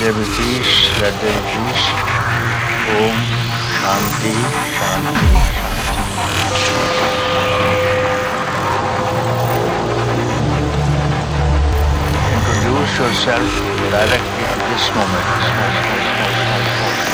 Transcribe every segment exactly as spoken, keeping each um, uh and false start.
there be peace, let there be peace. Om Shanti Shanti. Introduce yourself directly to this moment.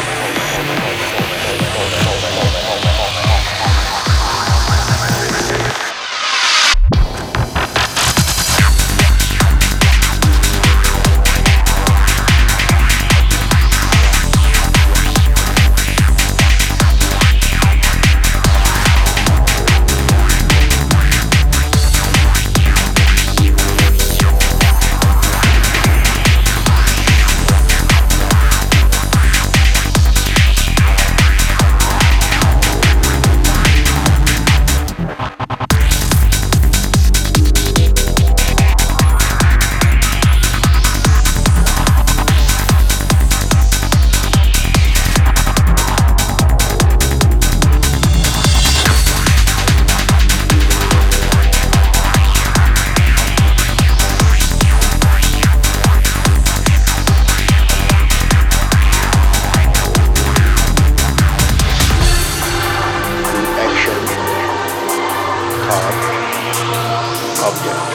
Object.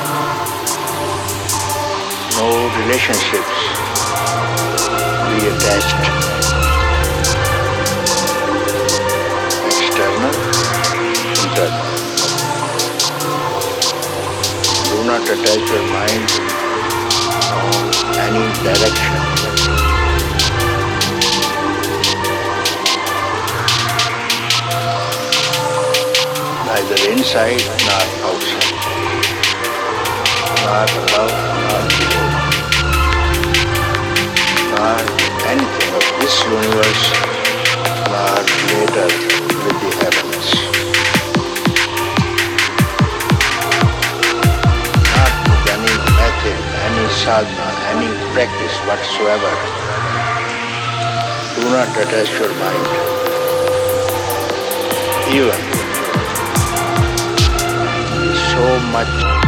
No relationships be attached. External, internal. Do not attach your mind on any direction. Neither inside nor outside. Not above, not below, not anything of this universe, not later with the heavens. Not with any method, any sadhana, any practice whatsoever. Do not attach your mind. Even so much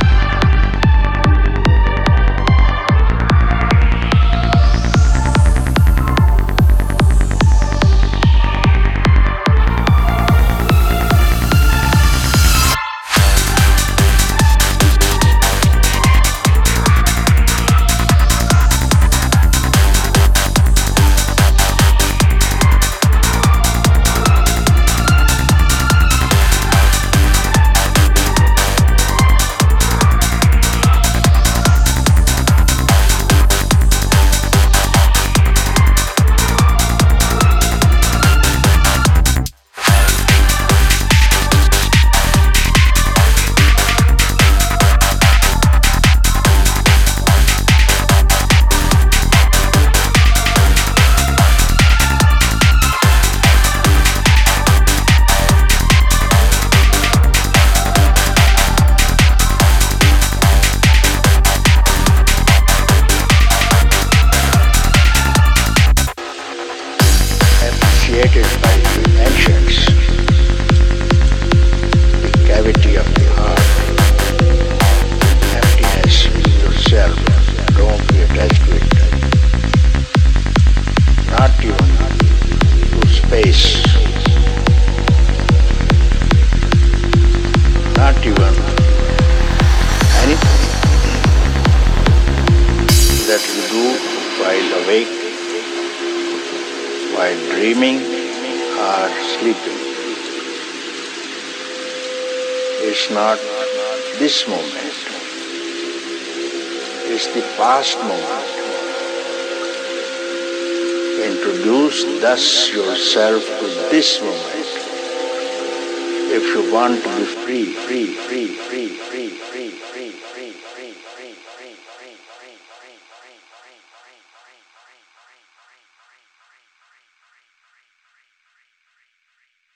created by the ancients, the cavity of the heart, emptiness within yourself, don't be attached to it. Not even to space, not even anything that you do while awake, while dreaming or sleeping. It's not this moment. It's the past moment. Introduce thus yourself to this moment. If you want to be free, free, free, free, free, free, free, free, free, free, free, free, free, free, free, free, free, free.